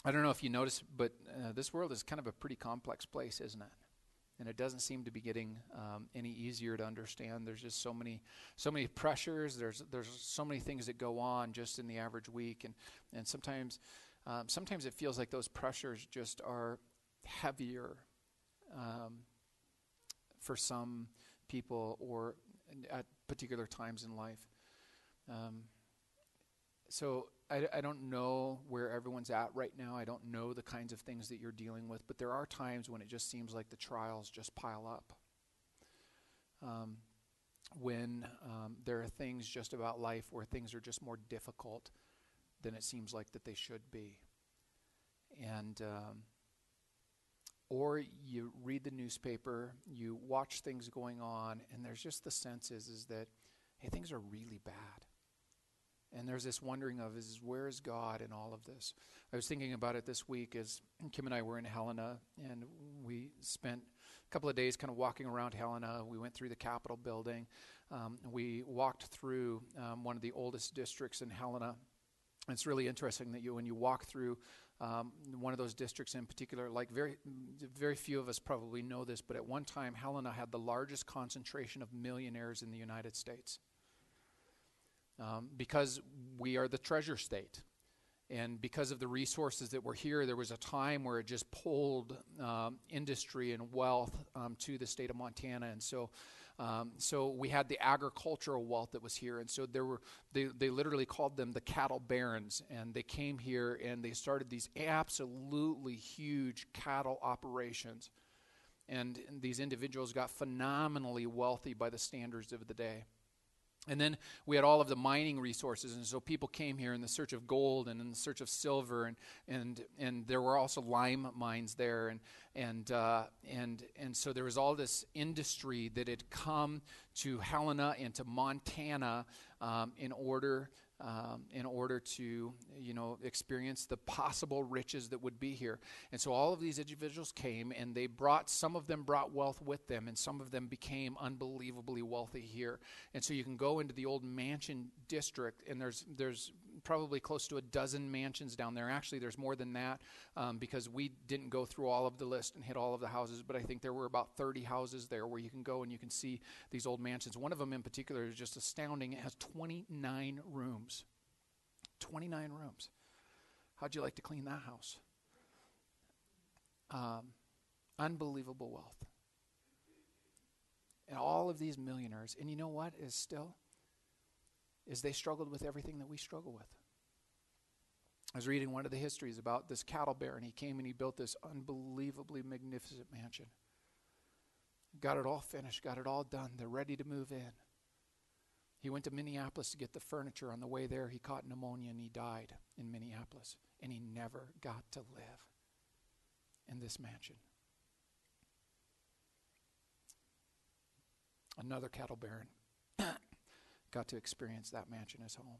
I don't know if you notice, but this world is kind of a pretty complex place, isn't it? And it doesn't seem to be getting any easier to understand. There's just so many pressures. There's so many things that go on just in the average week, and sometimes it feels like those pressures just are heavier for some people or at particular times in life. So I don't know where everyone's at right now. I don't know the kinds of things that you're dealing with, but there are times when it just seems like the trials just pile up. When there are things just about life where things are just more difficult than it seems like that they should be. And or you read the newspaper, you watch things going on, and there's just the sense is that, hey, things are really bad. And there's this wondering of, where is God in all of this? I was thinking about it this week as Kim and I were in Helena, and we spent a couple of days kind of walking around Helena. We went through the Capitol building. We walked through one of the oldest districts in Helena. And it's really interesting that when you walk through one of those districts in particular, like very few of us probably know this, but at one time Helena had the largest concentration of millionaires in the United States. Because we are the treasure state. And because of the resources that were here, there was a time where it just pulled industry and wealth to the state of Montana. And so we had the agricultural wealth that was here. And so they literally called them the cattle barons. And they came here and they started these absolutely huge cattle operations. And these individuals got phenomenally wealthy by the standards of the day. And then we had all of the mining resources, and so people came here in the search of gold and in the search of silver, and there were also lime mines there, and so there was all this industry that had come to Helena and to Montana in order to experience the possible riches that would be here. And so all of these individuals came, and some of them brought wealth with them, and some of them became unbelievably wealthy here. And so you can go into the old mansion district, and there's probably close to a dozen mansions down there. Actually, there's more than that because we didn't go through all of the list and hit all of the houses, but I think there were about 30 houses there where you can go and you can see these old mansions. One of them in particular is just astounding. It has 29 rooms. 29 rooms. How'd you like to clean that house? Unbelievable wealth. And all of these millionaires, and you know what is they struggled with everything that we struggle with. I was reading one of the histories about this cattle baron. He came and he built this unbelievably magnificent mansion. Got it all finished, got it all done. They're ready to move in. He went to Minneapolis to get the furniture. On the way there, he caught pneumonia and he died in Minneapolis. And he never got to live in this mansion. Another cattle baron got to experience that mansion as home.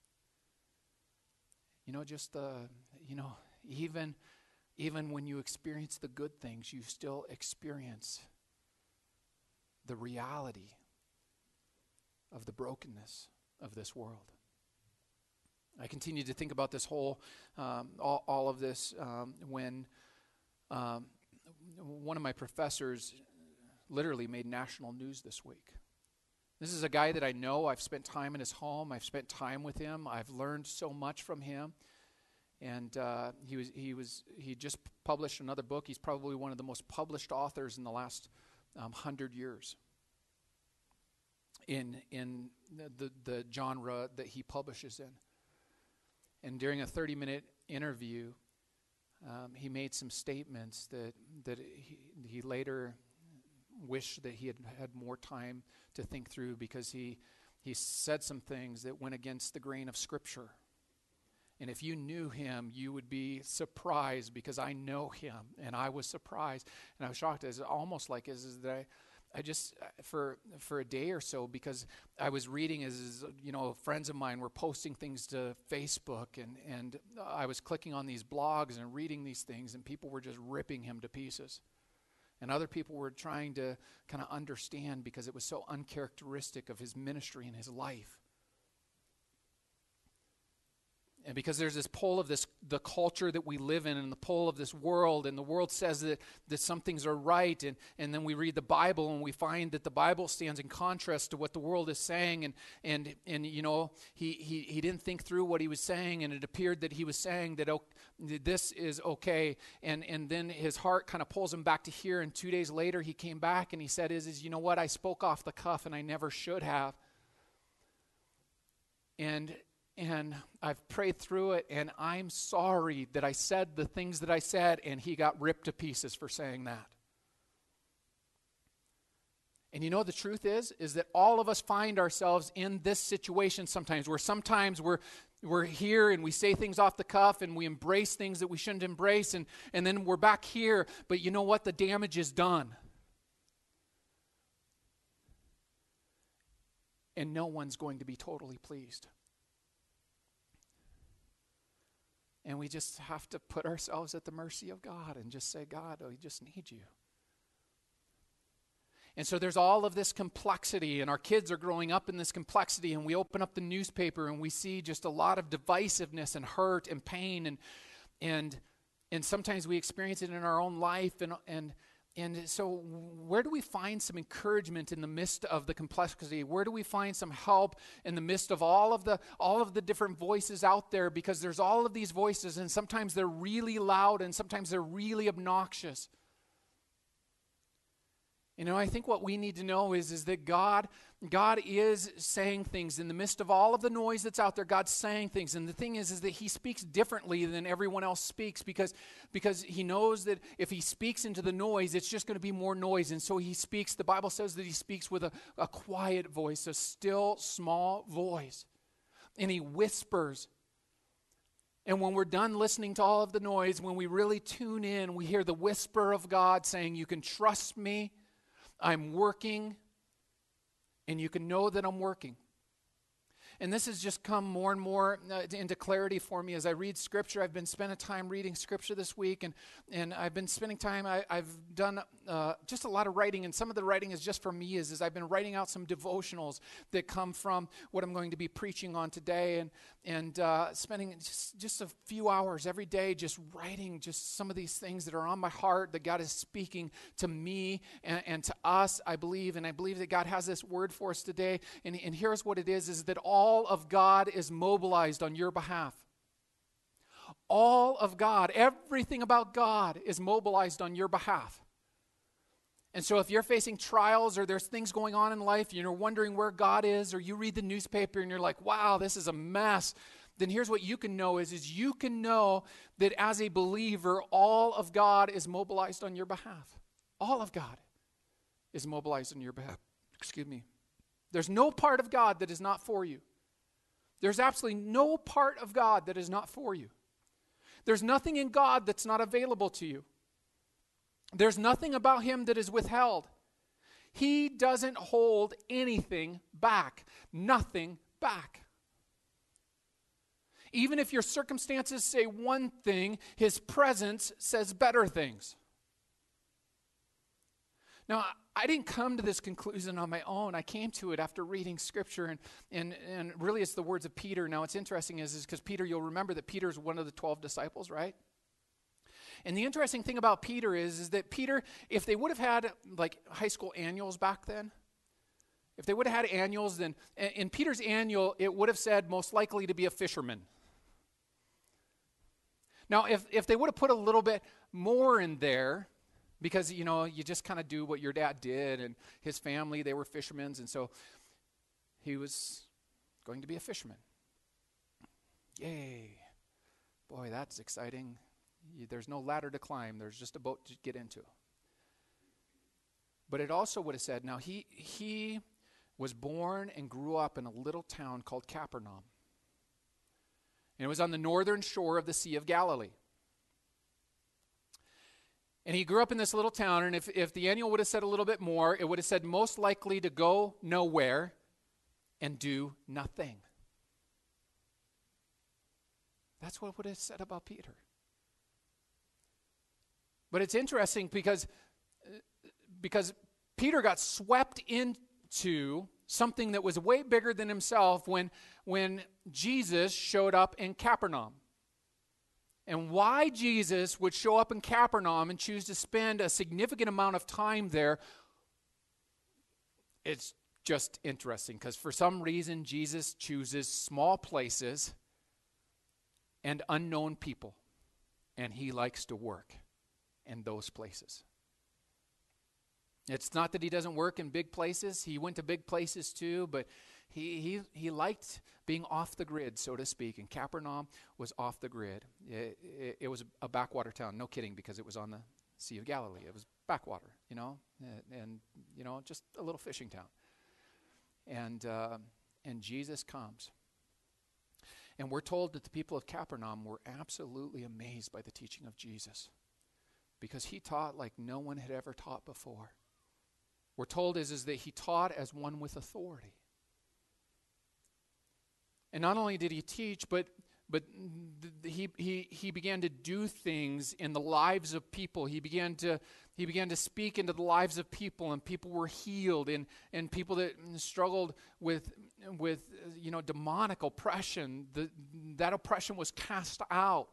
Even when you experience the good things, you still experience the reality of the brokenness of this world. I continue to think about this whole, all of this when one of my professors literally made national news this week. This is a guy that I know. I've spent time in his home. I've spent time with him. I've learned so much from him. And he just published another book. He's probably one of the most published authors in the last 100 years in the genre that he publishes in. And during a 30-minute interview, he made some statements that he later wished that he had had more time to think through, because he said some things that went against the grain of Scripture. And if you knew him, you would be surprised, because I know him, and I was surprised, and I was shocked. It's almost like that I just for a day or so, because I was reading as friends of mine were posting things to Facebook, and I was clicking on these blogs and reading these things, and people were just ripping him to pieces. And other people were trying to kind of understand, because it was so uncharacteristic of his ministry and his life. And because there's this pull of the culture that we live in and the pull of this world, and the world says that some things are right, and then we read the Bible and we find that the Bible stands in contrast to what the world is saying, and you know, he didn't think through what he was saying, and it appeared that he was saying that this is okay, and then his heart kind of pulls him back to here, and 2 days later he came back and he said, you know what, I spoke off the cuff and I never should have. And I've prayed through it, and I'm sorry that I said the things that I said, and he got ripped to pieces for saying that. And you know, the truth is that all of us find ourselves in this situation sometimes, where sometimes we're here and we say things off the cuff and we embrace things that we shouldn't embrace, and then we're back here, but you know what? The damage is done. And no one's going to be totally pleased. And we just have to put ourselves at the mercy of God and just say, God, we just need you. And so there's all of this complexity, and our kids are growing up in this complexity, and we open up the newspaper and we see just a lot of divisiveness and hurt and pain, and sometimes we experience it in our own life, and so where do we find some encouragement in the midst of the complexity? Where do we find some help in the midst of all of the different voices out there? Because there's all of these voices, and sometimes they're really loud and sometimes they're really obnoxious. You know, I think what we need to know is that God is saying things in the midst of all of the noise that's out there. God's saying things, and the thing is that he speaks differently than everyone else speaks, because he knows that if he speaks into the noise, it's just going to be more noise. And so he speaks. The Bible says that he speaks with a quiet voice, a still small voice, and he whispers. And when we're done listening to all of the noise, when we really tune in, we hear the whisper of God saying, you can trust me, I'm working, and you can know that I'm working. And this has just come more and more into clarity for me as I read Scripture. I've been spending time reading Scripture this week, and I've been spending time, I've done just a lot of writing, and some of the writing is just for me, is I've been writing out some devotionals that come from what I'm going to be preaching on today, and spending just a few hours every day just writing just some of these things that are on my heart that God is speaking to me and to us, I believe, and I believe that God has this word for us today, and here's what it is that all of God is mobilized on your behalf. All of God, everything about God is mobilized on your behalf. And so if you're facing trials or there's things going on in life, you're wondering where God is, or you read the newspaper and you're like, wow, this is a mess, then here's what you can know is you can know that as a believer, all of God is mobilized on your behalf. All of God is mobilized on your behalf. Excuse me. There's no part of God that is not for you. There's absolutely no part of God that is not for you. There's nothing in God that's not available to you. There's nothing about him that is withheld. He doesn't hold anything back. Nothing back. Even if your circumstances say one thing, his presence says better things. Now, I didn't come to this conclusion on my own. I came to it after reading Scripture, and really it's the words of Peter. Now, what's interesting is because Peter, you'll remember that Peter's one of the 12 disciples, right? And the interesting thing about Peter is that Peter, if they would have had like high school annuals back then, if they would have had annuals, then in Peter's annual, it would have said most likely to be a fisherman. Now, if they would have put a little bit more in there, because, you know, you just kind of do what your dad did, and his family, they were fishermen, and so he was going to be a fisherman. Yay. Boy, that's exciting. There's no ladder to climb. There's just a boat to get into. But it also would have said, now he was born and grew up in a little town called Capernaum. And it was on the northern shore of the Sea of Galilee. And he grew up in this little town, and if the annual would have said a little bit more, it would have said most likely to go nowhere and do nothing. That's what it would have said about Peter. But it's interesting because Peter got swept into something that was way bigger than himself when Jesus showed up in Capernaum. And why Jesus would show up in Capernaum and choose to spend a significant amount of time there, it's just interesting, because for some reason Jesus chooses small places and unknown people, and he likes to work in those places. It's not that he doesn't work in big places. He went to big places too, but he liked being off the grid, so to speak, and Capernaum was off the grid. It was a backwater town. No kidding, because it was on the Sea of Galilee. It was backwater, and just a little fishing town. And Jesus comes. And we're told that the people of Capernaum were absolutely amazed by the teaching of Jesus, because he taught like no one had ever taught before. We're told is that he taught as one with authority. And not only did he teach, but he began to do things in the lives of people. He began to speak into the lives of people, and people were healed, and people that struggled with demonic oppression, that oppression was cast out.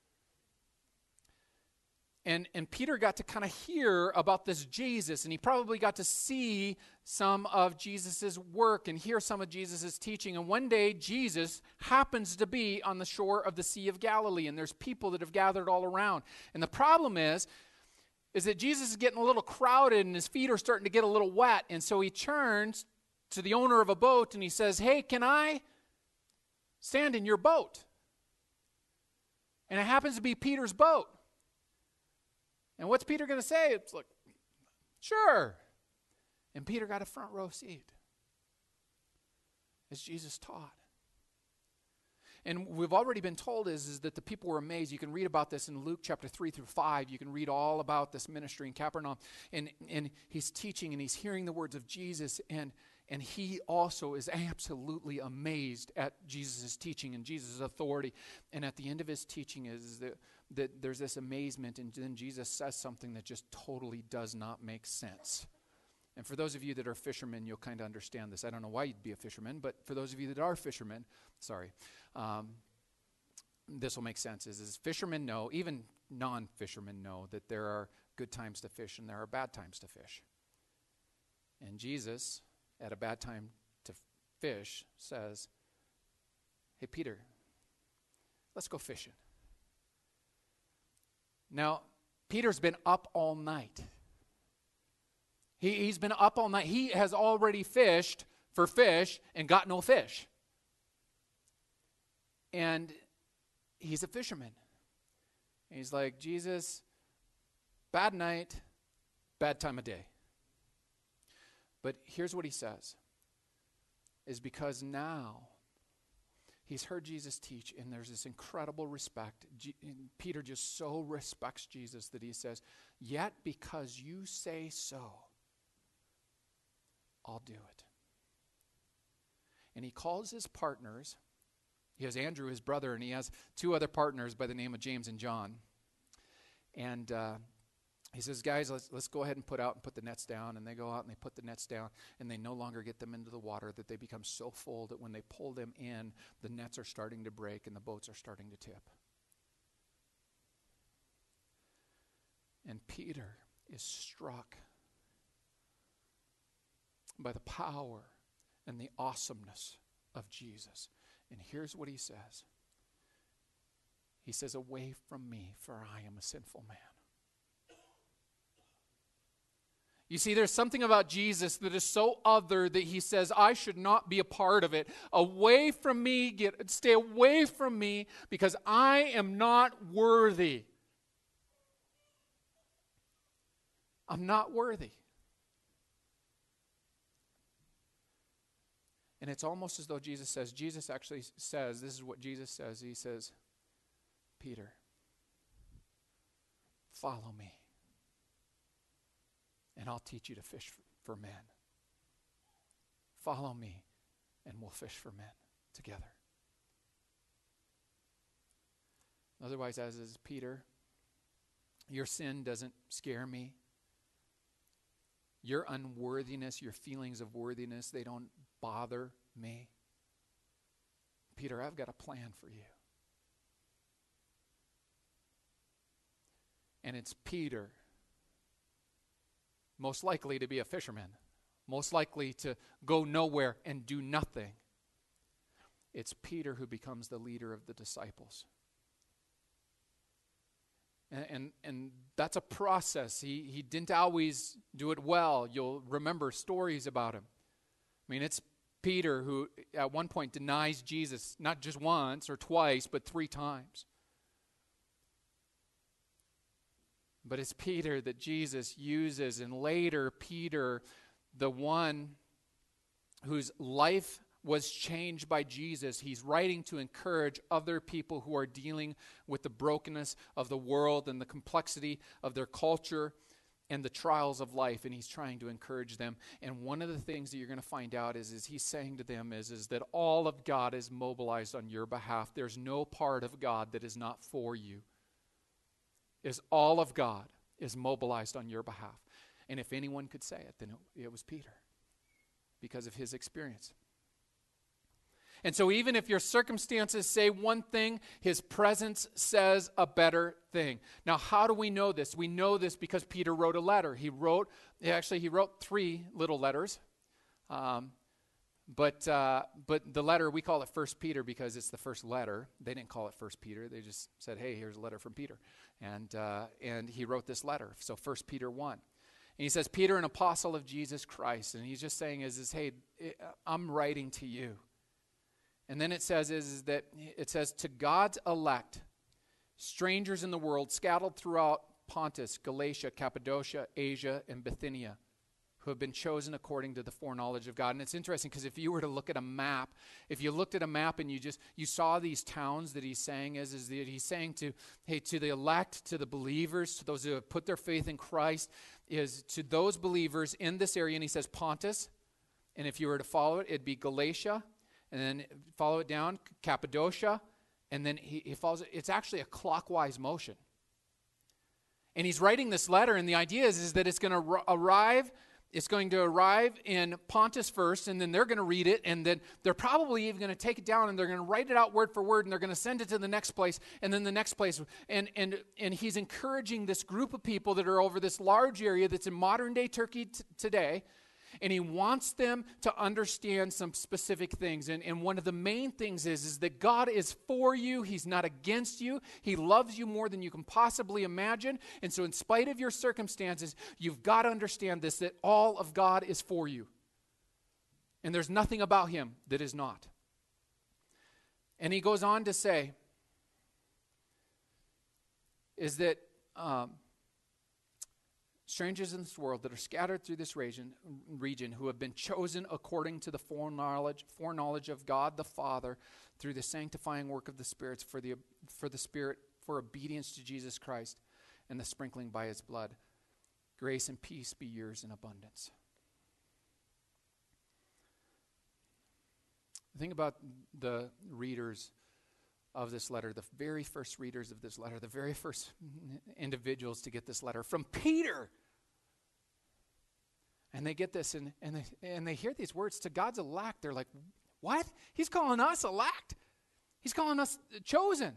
And Peter got to kind of hear about this Jesus, and he probably got to see some of Jesus' work and hear some of Jesus' teaching. And one day, Jesus happens to be on the shore of the Sea of Galilee, and there's people that have gathered all around. And the problem is that Jesus is getting a little crowded, and his feet are starting to get a little wet. And so he turns to the owner of a boat, and he says, "Hey, can I stand in your boat?" And it happens to be Peter's boat. And what's Peter going to say? It's like, sure. And Peter got a front row seat as Jesus taught. And we've already been told is that the people were amazed. You can read about this in Luke chapter 3 through 5. You can read all about this ministry in Capernaum. And he's teaching and he's hearing the words of Jesus. And he also is absolutely amazed at Jesus' teaching and Jesus' authority. And at the end of his teaching is that there's this amazement, and then Jesus says something that just totally does not make sense. And for those of you that are fishermen, you'll kind of understand this. I don't know why you'd be a fisherman, but for those of you that are fishermen, this will make sense. Is fishermen know, even non-fishermen know, that there are good times to fish and there are bad times to fish. And Jesus, at a bad time to fish, says, "Hey, Peter, let's go fishing." Now, Peter's been up all night. He's been up all night. He has already fished for fish and got no fish. And he's a fisherman. And he's like, "Jesus, bad night, bad time of day." But here's what he says, is because now he's heard Jesus teach, and there's this incredible respect. Peter just so respects Jesus that he says, "Yet because you say so, I'll do it." And he calls his partners. He has Andrew, his brother, and he has two other partners by the name of James and John. And he says, "Guys, let's go ahead and put the nets down." And they go out and they put the nets down, and they no longer get them into the water, that they become so full that when they pull them in, the nets are starting to break and the boats are starting to tip. And Peter is struck by the power and the awesomeness of Jesus. And here's what he says. He says, "Away from me, for I am a sinful man." You see, there's something about Jesus that is so other that he says, I should not be a part of it. Away from me, stay away from me, because I am not worthy. I'm not worthy. And it's almost as though Jesus actually says, this is what Jesus says. He says, "Peter, follow me, and I'll teach you to fish for men. Follow me, and we'll fish for men together." Otherwise, as is Peter, your sin doesn't scare me. Your unworthiness, your feelings of worthiness, they don't bother me. Peter, I've got a plan for you. And it's Peter, most likely to be a fisherman, most likely to go nowhere and do nothing. It's Peter who becomes the leader of the disciples. And that's a process. He didn't always do it well. You'll remember stories about him. I mean, it's Peter who at one point denies Jesus not just once or twice, but 3 times. But it's Peter that Jesus uses, and later Peter, the one whose life was changed by Jesus. He's writing to encourage other people who are dealing with the brokenness of the world and the complexity of their culture and the trials of life, and he's trying to encourage them. And one of the things that you're going to find out is he's saying to them is that all of God is mobilized on your behalf. There's no part of God that is not for you. All of God is mobilized on your behalf. And if anyone could say it, then it was Peter, because of his experience. And so even if your circumstances say one thing, his presence says a better thing. Now, how do we know this? We know this because Peter wrote a letter. He wrote 3 little letters. But the letter, we call it 1 Peter because it's the first letter. They didn't call it 1 Peter. They just said, hey, here's a letter from Peter. And he wrote this letter. So 1 Peter 1. And he says, Peter, an apostle of Jesus Christ. And he's just saying hey, I'm writing to you. And then it says to God's elect, strangers in the world, scattered throughout Pontus, Galatia, Cappadocia, Asia, and Bithynia, who have been chosen according to the foreknowledge of God. And it's interesting because if you were to look at a map, if you looked at a map and you saw these towns that he's saying is that he's saying to the elect, to the believers, to those who have put their faith in Christ, is to those believers in this area. And he says Pontus, and if you were to follow it, it'd be Galatia, and then follow it down, Cappadocia, and then he follows it. It's actually a clockwise motion. And he's writing this letter, and the idea is that it's going to arrive. It's going to arrive in Pontus first, and then they're going to read it, and then they're probably even going to take it down, and they're going to write it out word for word, and they're going to send it to the next place, and then the next place. And he's encouraging this group of people that are over this large area that's in modern-day Turkey today, and he wants them to understand some specific things. And one of the main things is that God is for you. He's not against you. He loves you more than you can possibly imagine. And so in spite of your circumstances, you've got to understand this, that all of God is for you. And there's nothing about him that is not. And he goes on to say, is that strangers in this world that are scattered through this region who have been chosen according to the foreknowledge of God the Father through the sanctifying work of the spirits for obedience to Jesus Christ and the sprinkling by his blood. Grace and peace be yours in abundance. Think about the readers of this letter, the very first readers of this letter, the very first individuals to get this letter from Peter. And they get this, and they hear these words, to God's elect. They're like, what? He's calling us elect? He's calling us chosen.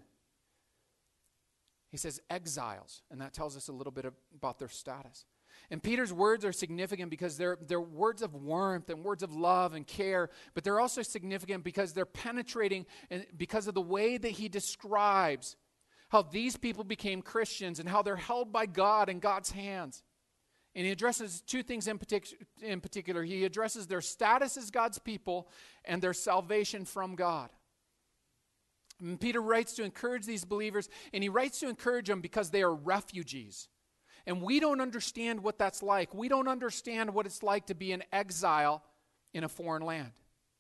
He says exiles, and that tells us a little bit about their status. And Peter's words are significant because they're words of warmth and words of love and care, but they're also significant because they're penetrating and because of the way that he describes how these people became Christians and how they're held by God in God's hands. And he addresses 2 things in particular. He addresses their status as God's people and their salvation from God. And Peter writes to encourage these believers, and he writes to encourage them because they are refugees. And we don't understand what that's like. We don't understand what it's like to be an exile in a foreign land.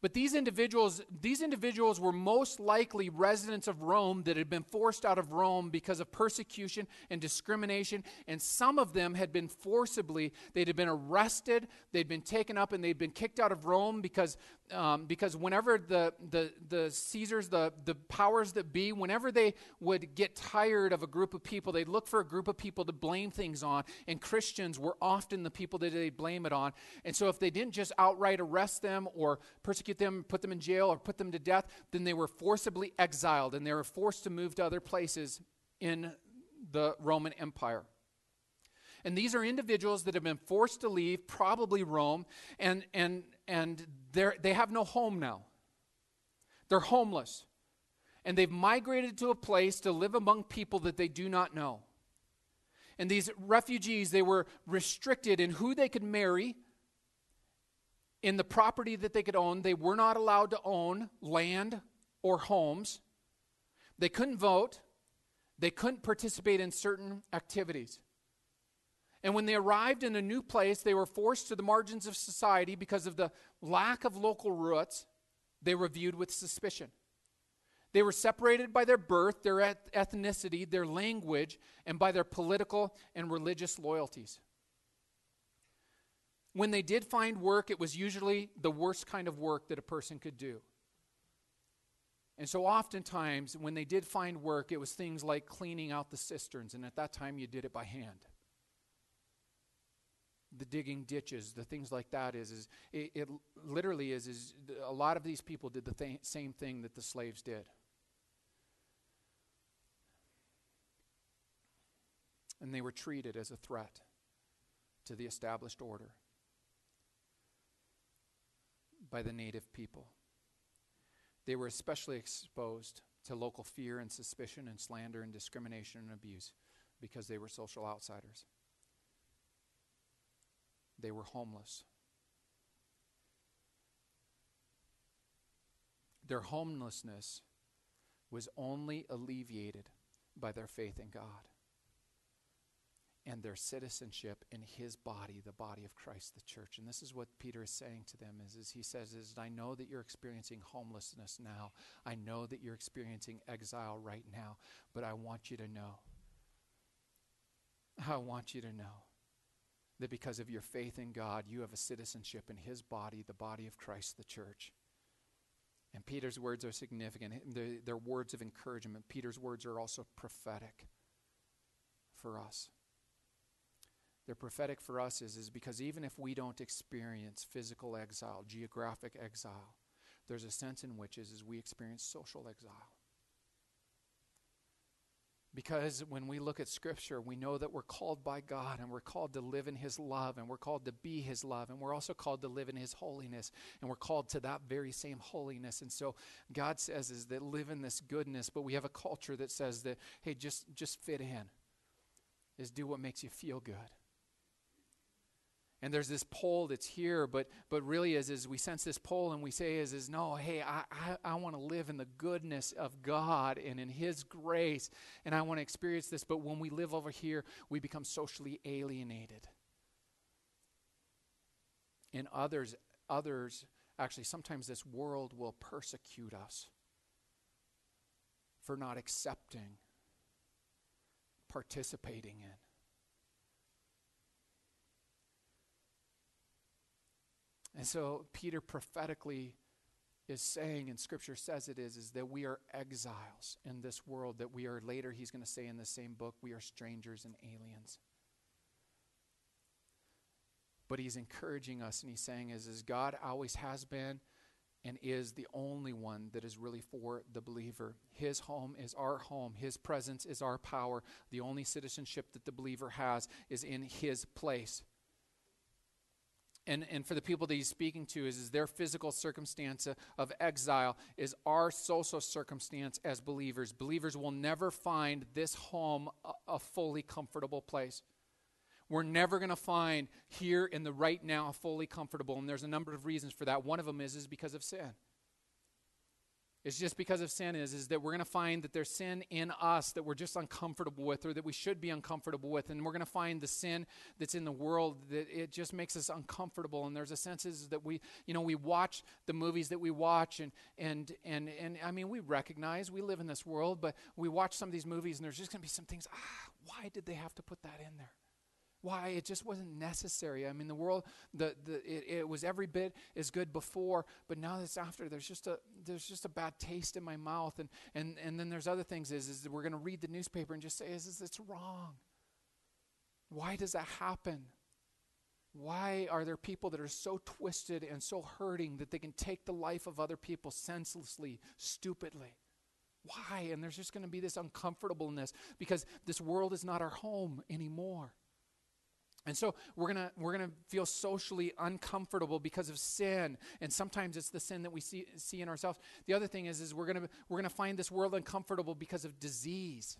But these individuals were most likely residents of Rome that had been forced out of Rome because of persecution and discrimination. And some of them had been they'd have been arrested, they'd been taken up, and they'd been kicked out of Rome because whenever the Caesars, the powers that be, whenever they would get tired of a group of people, they'd look for a group of people to blame things on. And Christians were often the people that they'd blame it on. And so if they didn't just outright arrest them or persecute them, put them in jail, or put them to death, then they were forcibly exiled, and they were forced to move to other places in the Roman Empire. And these are individuals that have been forced to leave, probably Rome, and they have no home now. They're homeless. And they've migrated to a place to live among people that they do not know. And these refugees, they were restricted in who they could marry, in the property that they could own. They were not allowed to own land or homes. They couldn't vote. They couldn't participate in certain activities. And when they arrived in a new place, they were forced to the margins of society because of the lack of local roots. They were viewed with suspicion. They were separated by their birth, their ethnicity, their language, and by their political and religious loyalties. When they did find work, it was usually the worst kind of work that a person could do. And so oftentimes, when they did find work, it was things like cleaning out the cisterns, and at that time you did it by hand. The digging ditches, the things like that it literally is a lot of these people did the same thing that the slaves did. And they were treated as a threat to the established order by the native people. They were especially exposed to local fear and suspicion and slander and discrimination and abuse because they were social outsiders. They were homeless. Their homelessness was only alleviated by their faith in God and their citizenship in his body, the body of Christ, the church. And this is what Peter is saying to them, is he says, I know that you're experiencing homelessness now. I know that you're experiencing exile right now, but I want you to know that because of your faith in God, you have a citizenship in his body, the body of Christ, the church. And Peter's words are significant. They're words of encouragement. Peter's words are also prophetic for us. They're prophetic for us is because even if we don't experience physical exile, geographic exile, there's a sense in which is we experience social exile. Because when we look at Scripture, we know that we're called by God, and we're called to live in his love, and we're called to be his love, and we're also called to live in his holiness, and we're called to that very same holiness. And so God says is that live in this goodness, but we have a culture that says that, hey, just fit in, is do what makes you feel good. And there's this pull that's here, but really is we sense this pull and we say is no, hey, I want to live in the goodness of God and in his grace, and I want to experience this. But when we live over here, we become socially alienated. And others, actually, sometimes this world will persecute us for not accepting, participating in. And so Peter prophetically is saying, and Scripture says it is that we are exiles in this world, that we are, later he's going to say in the same book, we are strangers and aliens. But he's encouraging us, and he's saying is God always has been and is the only one that is really for the believer. His home is our home. His presence is our power. The only citizenship that the believer has is in his place. And for the people that he's speaking to is their physical circumstance of exile is our social circumstance as believers. Believers will never find this home a fully comfortable place. We're never going to find here in the right now fully comfortable, and there's a number of reasons for that. One of them is because of sin. It's just because of sin is that we're going to find that there's sin in us that we're just uncomfortable with, or that we should be uncomfortable with. And we're going to find the sin that's in the world that it just makes us uncomfortable. And there's a sense is that we watch the movies that we watch, and I mean, we recognize we live in this world, but we watch some of these movies and there's just going to be some things, why did they have to put that in there? Why? It just wasn't necessary. I mean, the world, it was every bit as good before, but now that's after. There's just a bad taste in my mouth, and then there's other things. Is that we're going to read the newspaper and just say, it's wrong. Why does that happen? Why are there people that are so twisted and so hurting that they can take the life of other people senselessly, stupidly? Why? And there's just going to be this uncomfortableness because this world is not our home anymore. And so we're gonna feel socially uncomfortable because of sin, and sometimes it's the sin that we see in ourselves. The other thing is we're gonna find this world uncomfortable because of disease,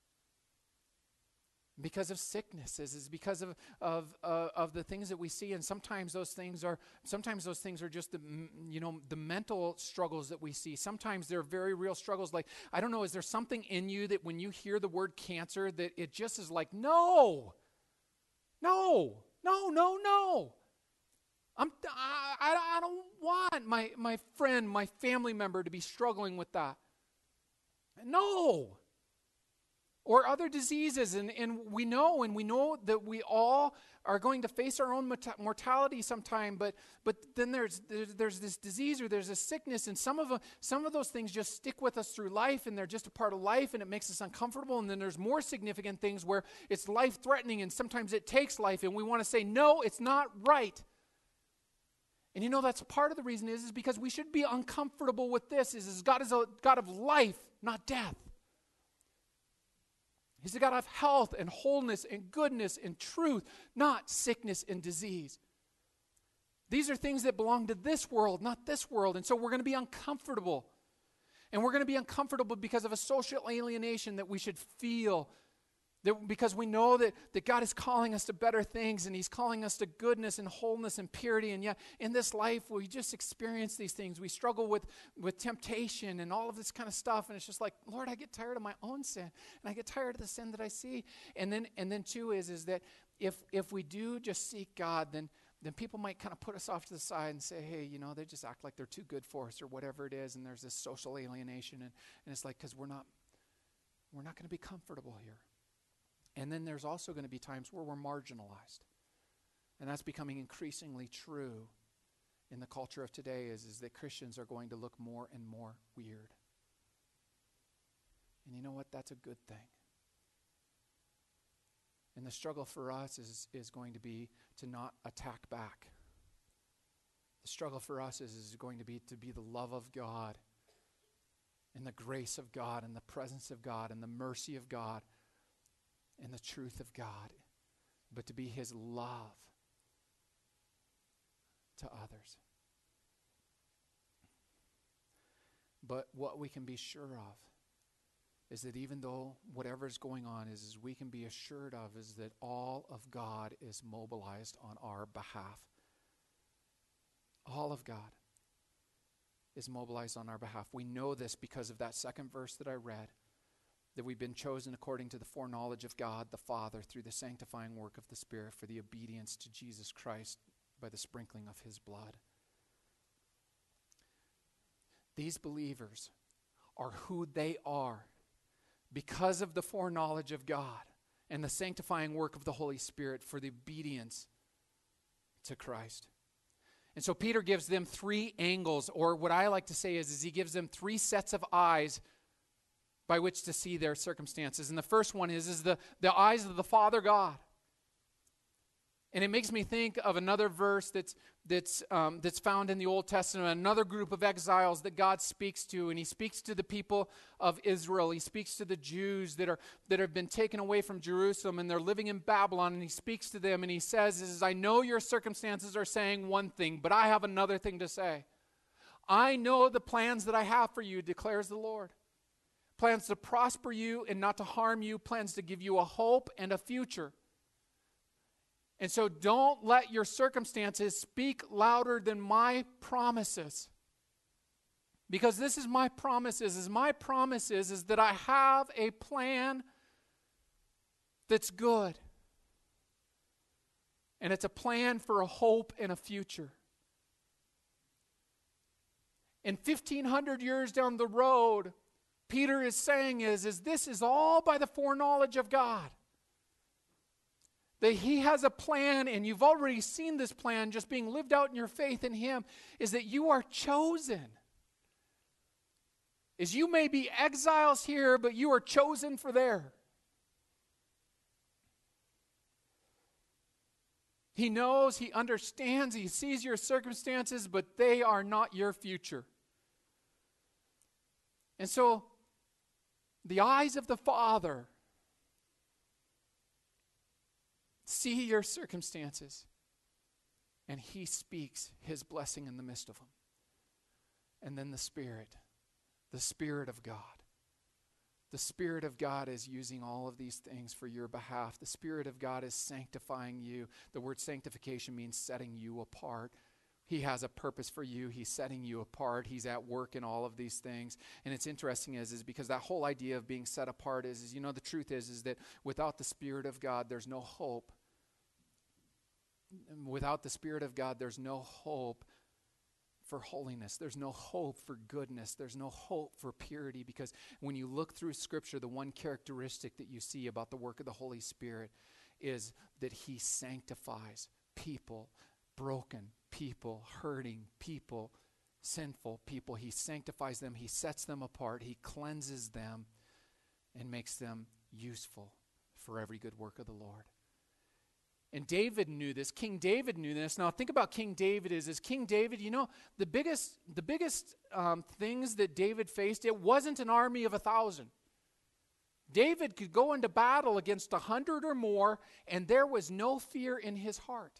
because of sicknesses, is because of the things that we see, and sometimes those things are just the mental struggles that we see. Sometimes they're very real struggles. Like, I don't know, is there something in you that when you hear the word cancer that it just is like, no. I don't want my friend, my family member to be struggling with that. No. Or other diseases, and we know that we all are going to face our own mortality sometime, but then there's this disease or there's a sickness, and some of those things just stick with us through life, and they're just a part of life, and it makes us uncomfortable. And then there's more significant things where it's life-threatening, and sometimes it takes life, and we want to say, no, it's not right. And that's part of the reason is because we should be uncomfortable with this. Is God is a God of life, not death. He's a God of health and wholeness and goodness and truth, not sickness and disease. These are things that belong to this world, not this world. And so we're going to be uncomfortable. And we're going to be uncomfortable because of a social alienation that we should feel. Because we know that God is calling us to better things, and He's calling us to goodness and wholeness and purity. And yet in this life we just experience these things. We struggle with temptation and all of this kind of stuff. And it's just like, Lord, I get tired of my own sin, and I get tired of the sin that I see. And then too is that if we do just seek God, then people might kind of put us off to the side and say, hey, they just act like they're too good for us or whatever it is. And there's this social alienation. And it's like, because we're not going to be comfortable here. And then there's also going to be times where we're marginalized. And that's becoming increasingly true in the culture of today is that Christians are going to look more and more weird. And you know what? That's a good thing. And the struggle for us is going to be to not attack back. The struggle for us is going to be the love of God and the grace of God and the presence of God and the mercy of God and the truth of God, but to be His love to others. But what we can be sure of is that even though whatever is going on is we can be assured of is that all of God is mobilized on our behalf. All of God is mobilized on our behalf. We know this because of that second verse that I read, that we've been chosen according to the foreknowledge of God the Father through the sanctifying work of the Spirit for the obedience to Jesus Christ by the sprinkling of His blood. These believers are who they are because of the foreknowledge of God and the sanctifying work of the Holy Spirit for the obedience to Christ. And so Peter gives them three angles, or what I like to say is he gives them three sets of eyes by which to see their circumstances. And the first one is the eyes of the Father God. And it makes me think of another verse that's found in the Old Testament, another group of exiles that God speaks to, and He speaks to the people of Israel. He speaks to the Jews that have been taken away from Jerusalem, and they're living in Babylon, and He speaks to them, and He says, I know your circumstances are saying one thing, but I have another thing to say. I know the plans that I have for you, declares the Lord. Plans to prosper you and not to harm you, plans to give you a hope and a future. And so don't let your circumstances speak louder than my promises. Because this is my promise is that I have a plan that's good. And it's a plan for a hope and a future. And 1,500 years down the road, Peter is saying is this is all by the foreknowledge of God. That he has a plan, and you've already seen this plan just being lived out in your faith in him, is that you are chosen. Is you may be exiles here, but you are chosen for there. He knows, he understands, he sees your circumstances, but they are not your future. And so, the eyes of the Father see your circumstances, and he speaks his blessing in the midst of them. And then the Spirit of God. The Spirit of God is using all of these things for your behalf. The Spirit of God is sanctifying you. The word sanctification means setting you apart. He has a purpose for you. He's setting you apart. He's at work in all of these things. And it's interesting is because that whole idea of being set apart is the truth is that without the Spirit of God, there's no hope. Without the Spirit of God, there's no hope for holiness. There's no hope for goodness. There's no hope for purity, because when you look through Scripture, the one characteristic that you see about the work of the Holy Spirit is that he sanctifies people, broken people, hurting people, sinful people. He sanctifies them. He sets them apart. He cleanses them and makes them useful for every good work of the Lord. And David knew this. King David knew this. Now think about King David is King David, the biggest things that David faced, it wasn't an army of 1,000. David could go into battle against 100 or more, and there was no fear in his heart.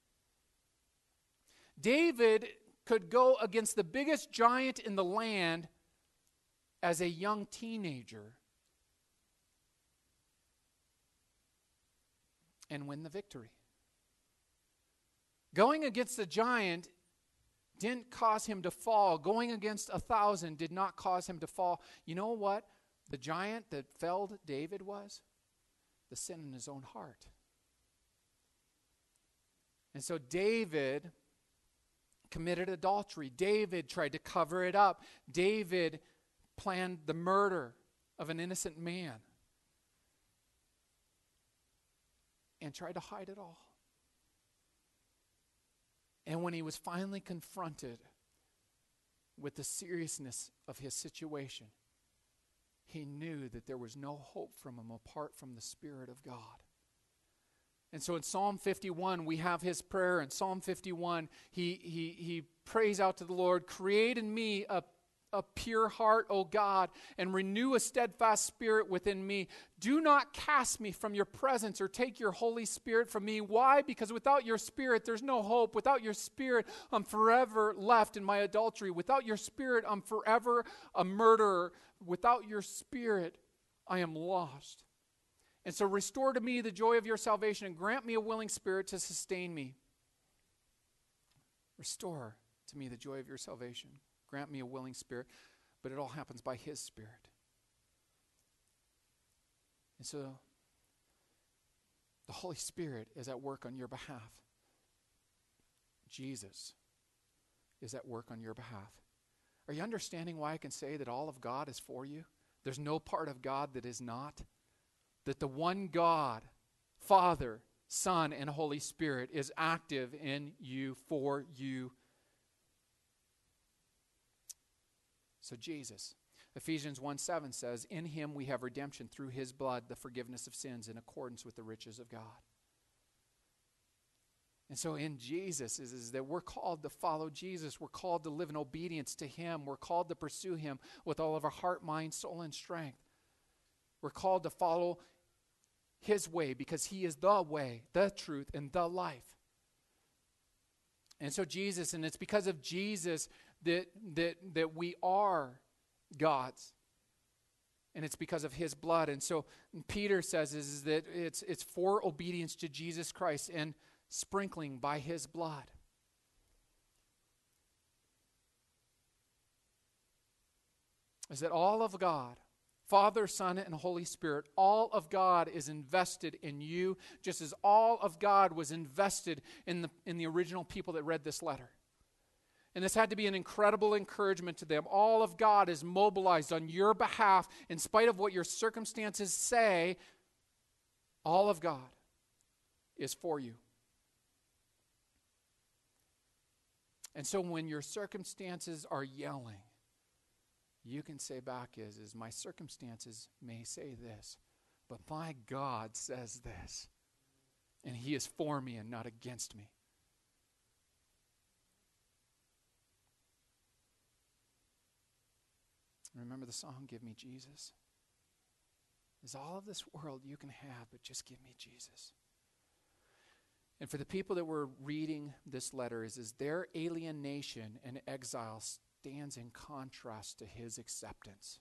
David could go against the biggest giant in the land as a young teenager and win the victory. Going against the giant didn't cause him to fall. Going against 1,000 did not cause him to fall. You know what the giant that felled David was? The sin in his own heart. And so David committed adultery. David tried to cover it up. David planned the murder of an innocent man and tried to hide it all. And when he was finally confronted with the seriousness of his situation, he knew that there was no hope from him apart from the Spirit of God. And so in Psalm 51, we have his prayer. In Psalm 51, he prays out to the Lord, "Create in me a pure heart, O God, and renew a steadfast spirit within me. Do not cast me from your presence or take your Holy Spirit from me." Why? Because without your Spirit, there's no hope. Without your Spirit, I'm forever left in my adultery. Without your Spirit, I'm forever a murderer. Without your Spirit, I am lost. And so restore to me the joy of your salvation and grant me a willing spirit to sustain me. Restore to me the joy of your salvation. Grant me a willing spirit, but it all happens by his Spirit. And so the Holy Spirit is at work on your behalf. Jesus is at work on your behalf. Are you understanding why I can say that all of God is for you? There's no part of God that is not. That the one God, Father, Son, and Holy Spirit is active in you, for you. So Jesus, Ephesians 1:7 says, "In him we have redemption through his blood, the forgiveness of sins in accordance with the riches of God." And so in Jesus is that we're called to follow Jesus. We're called to live in obedience to him. We're called to pursue him with all of our heart, mind, soul, and strength. We're called to follow his way because he is the way, the truth, and the life. And so Jesus, and it's because of Jesus that we are God's. And it's because of his blood. And so Peter says is that it's for obedience to Jesus Christ and sprinkling by his blood. is that all of God, Father, Son, and Holy Spirit, all of God is invested in you, just as all of God was invested in the original people that read this letter. And this had to be an incredible encouragement to them. All of God is mobilized on your behalf, in spite of what your circumstances say. All of God is for you. And so when your circumstances are yelling, you can say back is my circumstances may say this, but my God says this. And he is for me and not against me. Remember the song, Give Me Jesus? Is all of this world you can have, but just give me Jesus. And for the people that were reading this letter, is their alienation and exile stands in contrast to his acceptance.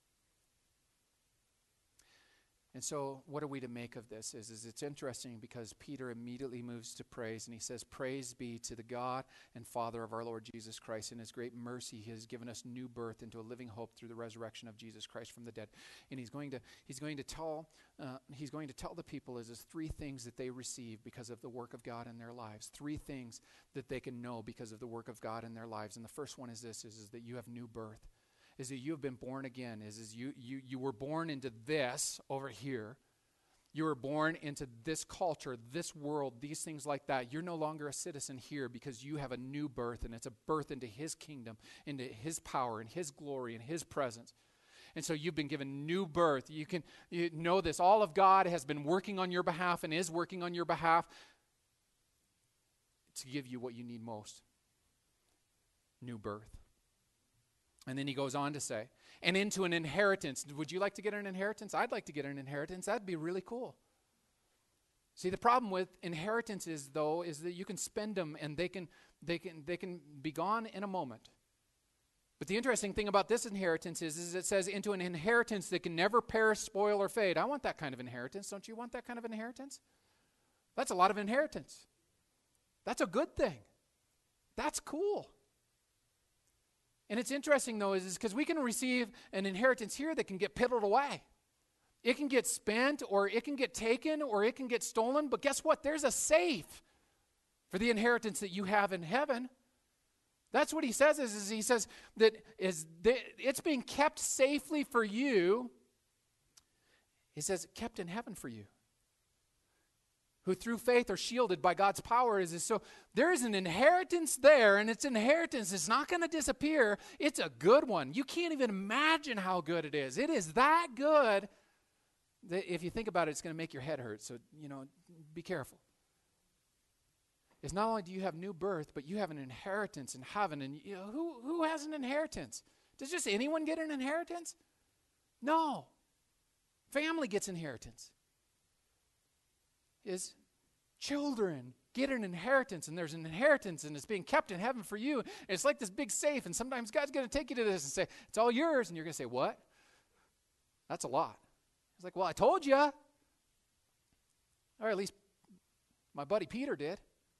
And so what are we to make of this? Is it's interesting because Peter immediately moves to praise, and he says, praise be to the God and Father of our Lord Jesus Christ. In his great mercy, he has given us new birth into a living hope through the resurrection of Jesus Christ from the dead. And he's going to tell the people is three things that they receive because of the work of God in their lives. Three things that they can know because of the work of God in their lives. And the first one is this, is that you have new birth. Is that you have been born again. Is you were born into this over here. You were born into this culture, this world, these things like that. You're no longer a citizen here because you have a new birth, and it's a birth into his kingdom, into his power, and his glory, and his presence. And so you've been given new birth. You know this. All of God has been working on your behalf and is working on your behalf to give you what you need most. New birth. And then he goes on to say, and into an inheritance. Would you like to get an inheritance? I'd like to get an inheritance. That'd be really cool. See, the problem with inheritances, though, is that you can spend them and they can be gone in a moment. But the interesting thing about this inheritance is it says into an inheritance that can never perish, spoil, or fade. I want that kind of inheritance. Don't you want that kind of inheritance? That's a lot of inheritance. That's a good thing. That's cool. And it's interesting, though, is because we can receive an inheritance here that can get piddled away. It can get spent, or it can get taken, or it can get stolen. But guess what? There's a safe for the inheritance that you have in heaven. That's what he says, is he says that it's being kept safely for you. He says, kept in heaven for you, who through faith are shielded by God's power. So there is an inheritance there, and its inheritance is not going to disappear. It's a good one. You can't even imagine how good it is. It is that good that if you think about it, it's going to make your head hurt. So, be careful. It's not only do you have new birth, but you have an inheritance in heaven. And who has an inheritance? Does just anyone get an inheritance? No. Family gets inheritance. Is children get an inheritance, and there's an inheritance, and it's being kept in heaven for you. And it's like this big safe, and sometimes God's going to take you to this and say, it's all yours, and you're going to say, what? That's a lot. It's like, well, I told you. Or at least my buddy Peter did.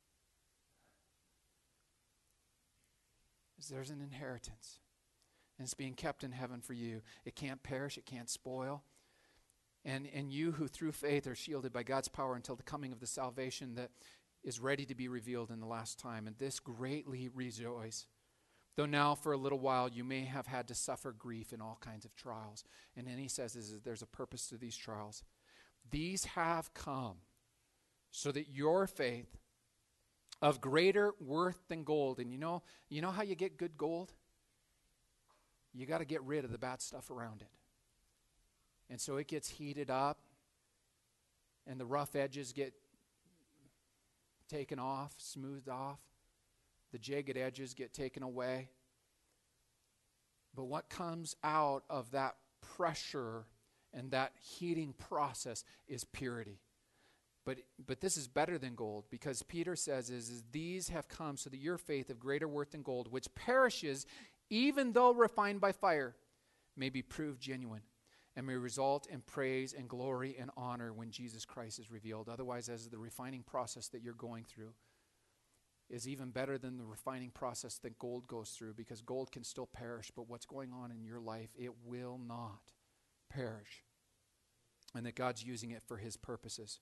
There's an inheritance, and it's being kept in heaven for you. It can't perish, it can't spoil. And you who through faith are shielded by God's power until the coming of the salvation that is ready to be revealed in the last time. And this greatly rejoice. Though now for a little while you may have had to suffer grief in all kinds of trials. And then he says there's a purpose to these trials. These have come so that your faith of greater worth than gold. And you know how you get good gold? You got to get rid of the bad stuff around it. And so it gets heated up, and the rough edges get taken off, smoothed off. The jagged edges get taken away. But what comes out of that pressure and that heating process is purity. But this is better than gold, because Peter says is these have come so that your faith of greater worth than gold, which perishes even though refined by fire, may be proved genuine, and may result in praise and glory and honor when Jesus Christ is revealed. Otherwise, as the refining process that you're going through, is even better than the refining process that gold goes through, because gold can still perish, but what's going on in your life, it will not perish. And that God's using it for his purposes.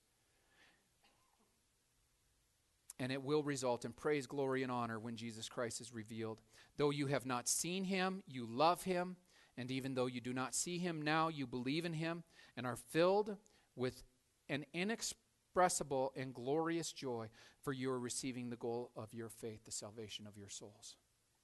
And it will result in praise, glory, and honor when Jesus Christ is revealed. Though you have not seen him, you love him. And even though you do not see him now, you believe in him and are filled with an inexpressible and glorious joy, for you are receiving the goal of your faith, the salvation of your souls.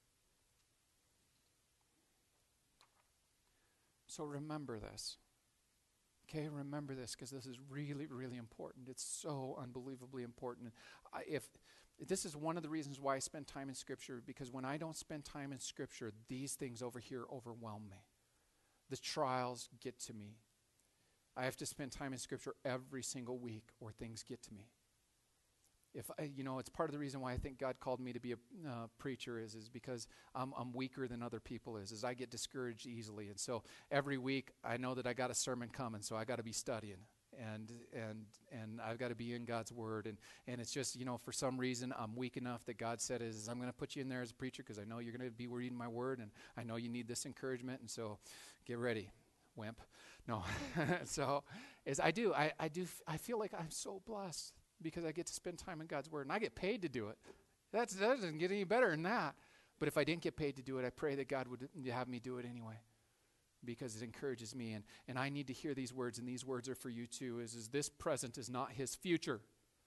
So remember this. Okay, remember this, because this is really, really important. It's so unbelievably important. If this is one of the reasons why I spend time in Scripture, because when I don't spend time in Scripture, these things over here overwhelm me. The trials get to me. I have to spend time in Scripture every single week, or things get to me. It's part of the reason why I think God called me to be a preacher is because I'm weaker than other people is I get discouraged easily. And so every week I know that I got a sermon coming, so I got to be studying. And I've got to be in God's Word. And it's just, for some reason I'm weak enough that God said I'm going to put you in there as a preacher because I know you're going to be reading my Word, and I know you need this encouragement. And so get ready, wimp. No. So I feel like I'm so blessed, because I get to spend time in God's Word, and I get paid to do it. That doesn't get any better than that. But if I didn't get paid to do it, I pray that God would have me do it anyway, because it encourages me. And I need to hear these words, and these words are for you too, is this present is not his future.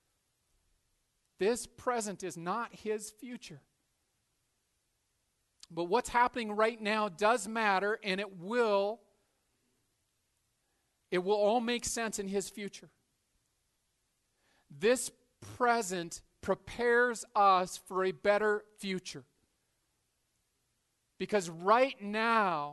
This present is not his future. But what's happening right now does matter, and it will all make sense in his future. This present prepares us for a better future. Because right now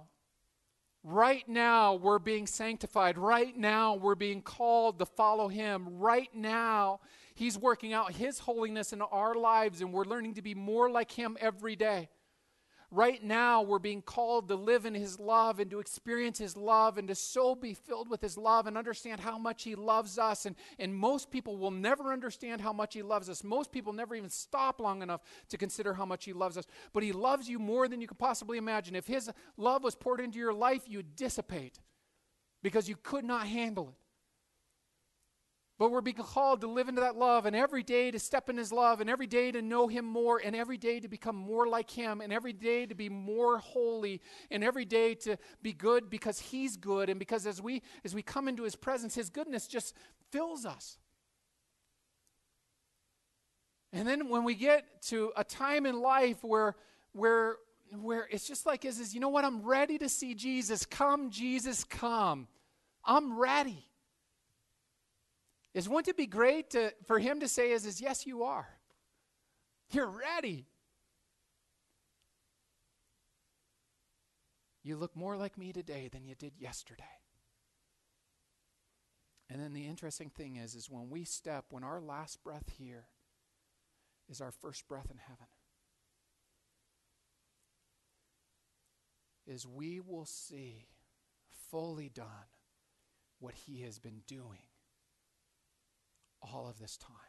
we're being sanctified. Right now we're being called to follow him. Right now he's working out his holiness in our lives, and we're learning to be more like him every day. Right now, we're being called to live in his love and to experience his love and to so be filled with his love and understand how much he loves us. And most people will never understand how much he loves us. Most people never even stop long enough to consider how much he loves us. But he loves you more than you could possibly imagine. If his love was poured into your life, you'd dissipate because you could not handle it. But we're being called to live into that love, and every day to step in his love, and every day to know him more, and every day to become more like him, and every day to be more holy, and every day to be good because he's good, and because as we come into his presence, his goodness just fills us. And then when we get to a time in life where it's just like you know what, I'm ready to see Jesus. Come, Jesus, come. I'm ready. Wouldn't it be great for him to say yes, you are. You're ready. You look more like me today than you did yesterday. And then the interesting thing is when our last breath here is our first breath in heaven, we will see fully done what he has been doing all of this time.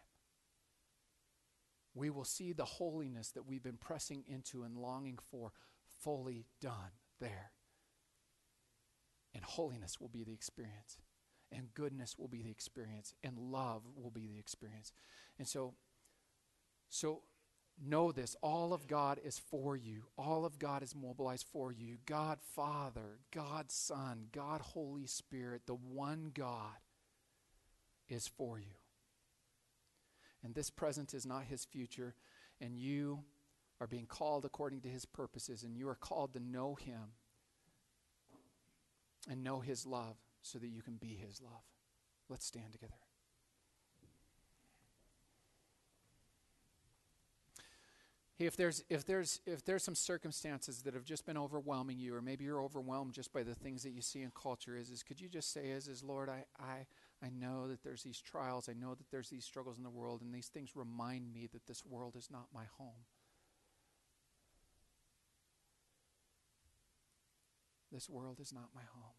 We will see the holiness that we've been pressing into and longing for fully done there. And holiness will be the experience. And goodness will be the experience. And love will be the experience. And so know this. All of God is for you. All of God is mobilized for you. God Father, God Son, God Holy Spirit, the one God is for you. And this present is not his future, and you are being called according to his purposes, and you are called to know him and know his love so that you can be his love. Let's stand together. Hey, if there's some circumstances that have just been overwhelming you, or maybe you're overwhelmed just by the things that you see in culture, could you just say, Lord, I know that there's these trials, I know that there's these struggles in the world, and these things remind me that this world is not my home. This world is not my home.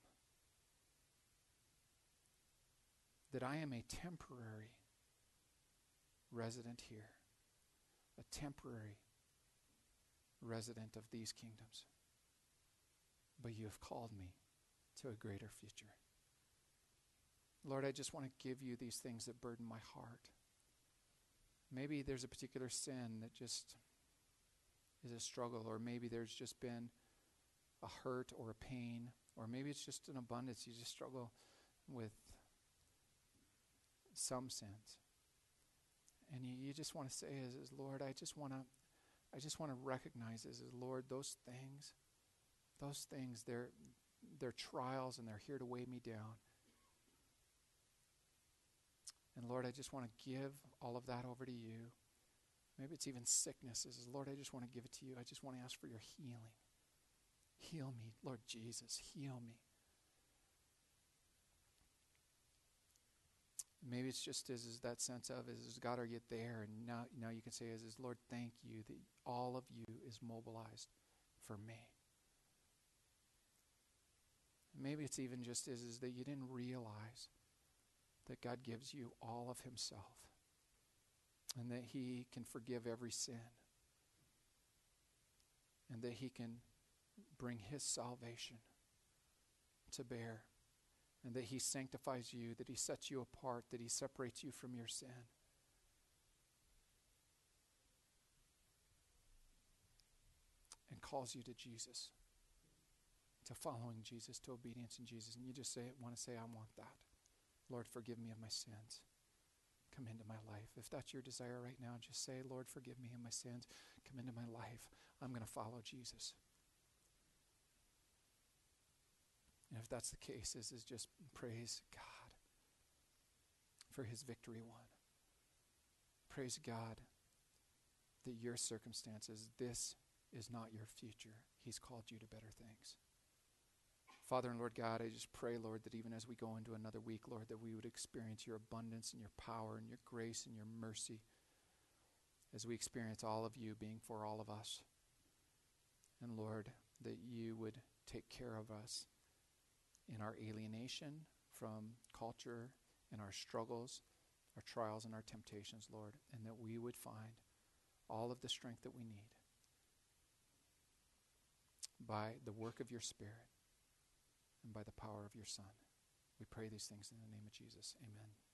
That I am a temporary resident here. a temporary resident of these kingdoms. But you have called me to a greater future. Lord, I just want to give you these things that burden my heart. Maybe there's a particular sin that just is a struggle, or maybe there's just been a hurt or a pain, or maybe it's just an abundance. You just struggle with some sins. And you just want to say, is Lord, I just want to recognize as Lord, those things, they're trials and they're here to weigh me down. And Lord, I just want to give all of that over to you. Maybe it's even sicknesses. Lord, I just want to give it to you. I just want to ask for your healing. Heal me, Lord Jesus, heal me. Maybe it's just is that sense of, is God, are you there? And now you can say, is Lord, thank you that all of you is mobilized for me. Maybe it's even just is that you didn't realize that God gives you all of himself and that he can forgive every sin and that he can bring his salvation to bear, and that he sanctifies you, that he sets you apart, that he separates you from your sin. And calls you to Jesus, to following Jesus, to obedience in Jesus. And you just want to say, I want that. Lord, forgive me of my sins. Come into my life. If that's your desire right now, just say, Lord, forgive me of my sins. Come into my life. I'm going to follow Jesus. And if that's the case, is just praise God for his victory won. Praise God that your circumstances, this is not your future. He's called you to better things. Father and Lord God, I just pray, Lord, that even as we go into another week, Lord, that we would experience your abundance and your power and your grace and your mercy as we experience all of you being for all of us. And Lord, that you would take care of us in our alienation from culture, in our struggles, our trials, and our temptations, Lord, and that we would find all of the strength that we need by the work of your Spirit and by the power of your Son. We pray these things in the name of Jesus. Amen.